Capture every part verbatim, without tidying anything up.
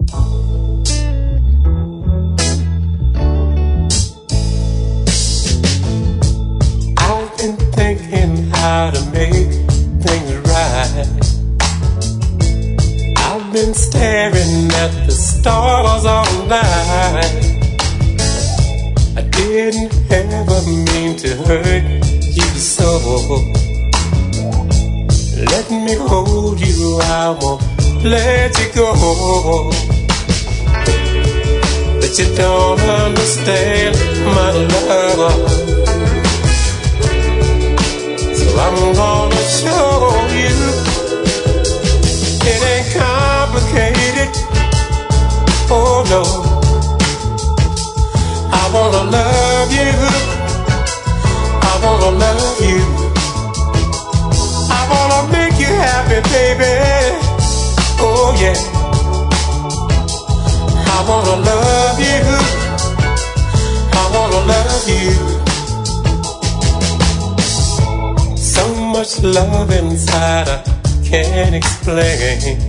I've been thinking how to make things right. I've been staring at the stars all night. I didn't ever mean to hurt you so. Let me hold you, I won't let you go. But you don't understand my love, so I'm gonna show you. It ain't complicated, oh no. I wanna love you, I wanna love you, I wanna make you happy, baby, oh yeah. I wanna love you, I wanna love you. So much love inside I can't explain.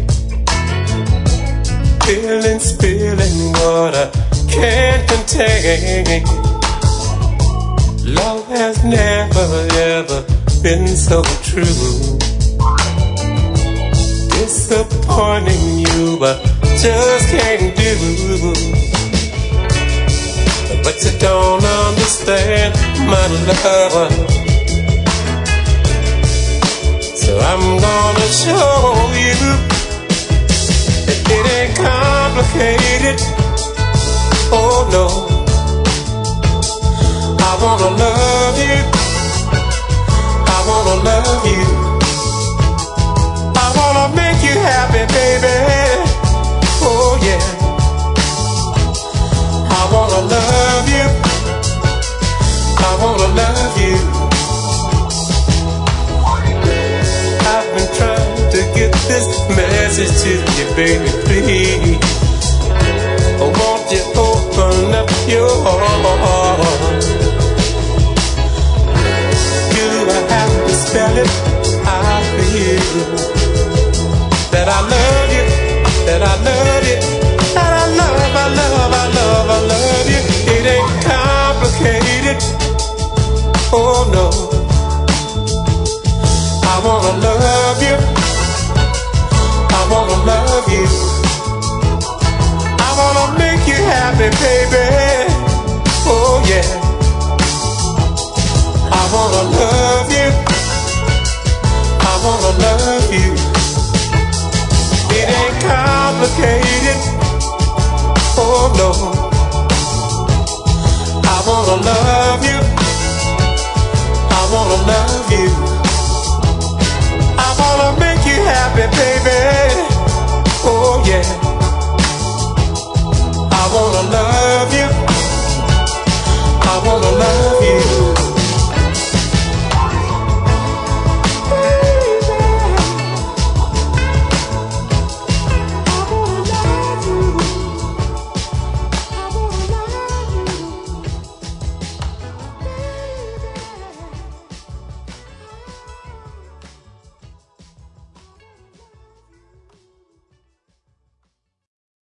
Feeling, spilling what I can't contain. Love has never ever been so true. Disappointing you, but just can't do. But you don't understand my love, so I'm gonna show you that it ain't complicated, oh no. I wanna love you, I wanna love you, I wanna make you happy, baby, oh yeah. I wanna love you, I wanna love you. I've been trying to get this message to you, baby, please. Oh, won't you open up your heart? Do I have to spell it out for you? That I love you, that I love you, that I love, I love, I love, I love you. It ain't complicated, oh no. I wanna love you, I wanna love you, I wanna make you happy, baby, oh yeah. I wanna love you,